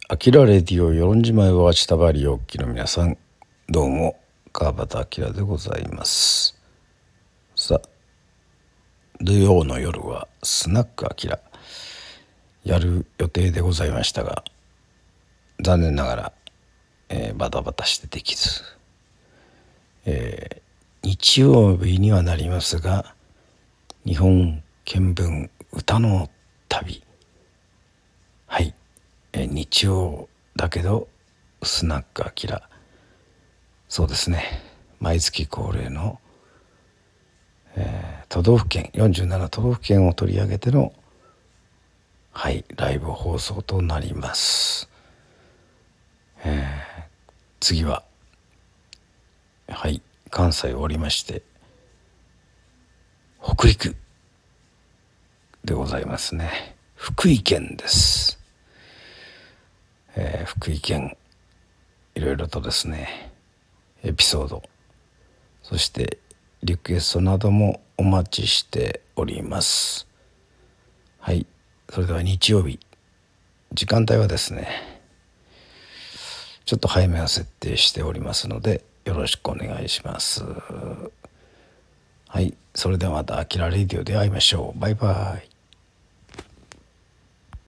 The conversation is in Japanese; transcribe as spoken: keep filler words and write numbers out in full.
あきらレディオよんじまえは下張りおっきの皆さん、どうも川端明でございます。さあ、土曜の夜はスナックあきらやる予定でございましたが、残念ながら、えーバタバタしてできず、えー日曜日にはなりますが、日本見聞歌の旅、はい、えー日曜だけどスナックあきら、そうですね、毎月恒例の、えー都道府県よんじゅうなな都道府県を取り上げての、はい、ライブ放送となります。えー次は、はい、関西を降りまして北陸でございますね。福井県です。えー福井県、いろいろとですね、エピソード、そしてリクエストなどもお待ちしております。はい、それでは日曜日、時間帯はですね、ちょっと早めを設定しておりますので、よろしくお願いします。はい、それではまたあきらレディオで会いましょう。バイバイ。